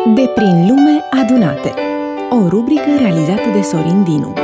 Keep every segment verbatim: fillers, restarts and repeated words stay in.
De prin lume adunate. O rubrică realizată de Sorin Dinu.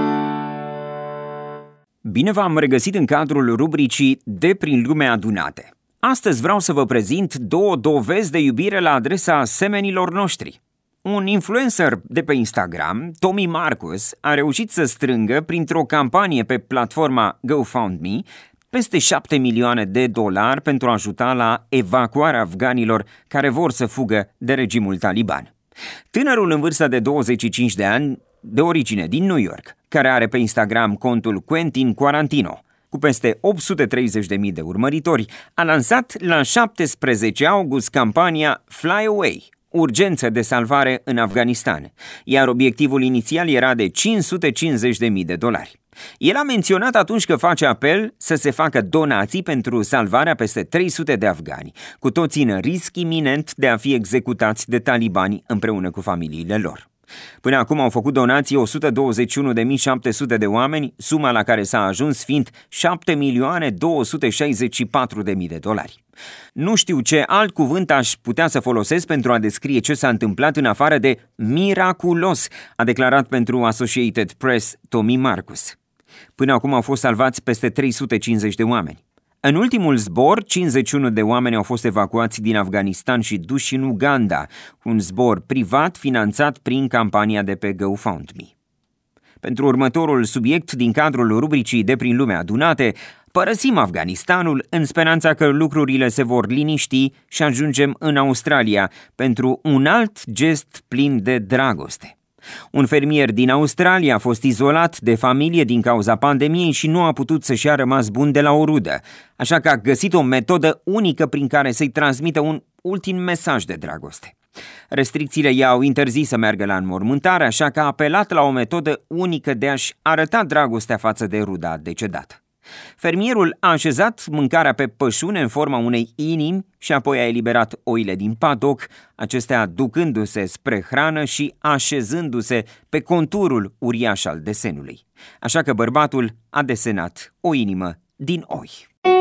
Bine v-am regăsit în cadrul rubricii De prin lume adunate. Astăzi vreau să vă prezint două dovezi de iubire la adresa semenilor noștri. Un influencer de pe Instagram, Tommy Marcus, a reușit să strângă printr-o campanie pe platforma GoFundMe peste șapte milioane de dolari pentru a ajuta la evacuarea afganilor care vor să fugă de regimul taliban. Tânărul în vârstă de douăzeci și cinci de ani, de origine din New York, care are pe Instagram contul Quentin Quarantino, cu peste opt sute treizeci de mii de urmăritori, a lansat la șaptesprezece august campania Fly Away, urgență de salvare în Afganistan, iar obiectivul inițial era de cinci sute cincizeci de mii de dolari. El a menționat atunci că face apel să se facă donații pentru salvarea peste trei sute de afgani, cu toții în risc iminent de a fi executați de talibani împreună cu familiile lor. Până acum au făcut donații o sută douăzeci și unu de mii șapte sute de oameni, suma la care s-a ajuns fiind șapte milioane două sute șaizeci și patru de mii de dolari. Nu știu ce alt cuvânt aș putea să folosesc pentru a descrie ce s-a întâmplat în afară de miraculos, a declarat pentru Associated Press Tommy Marcus. Până acum au fost salvați peste trei sute cincizeci de oameni. În ultimul zbor, cincizeci și unu de oameni au fost evacuați din Afganistan și duși în Uganda, un zbor privat finanțat prin campania de pe GoFundMe. Pentru următorul subiect din cadrul rubricii De prin lume adunate, părăsim Afganistanul în speranța că lucrurile se vor liniști și ajungem în Australia pentru un alt gest plin de dragoste. Un fermier din Australia a fost izolat de familie din cauza pandemiei și nu a putut să-și ia rămas bun de la o rudă, așa că a găsit o metodă unică prin care să-i transmită un ultim mesaj de dragoste. Restricțiile i-au interzis să meargă la înmormântare, așa că a apelat la o metodă unică de a-și arăta dragostea față de ruda decedată. Fermierul a așezat mâncarea pe pășune în forma unei inimi și apoi a eliberat oile din padoc, acestea ducându-se spre hrană și așezându-se pe conturul uriaș al desenului. Așa că bărbatul a desenat o inimă din oi.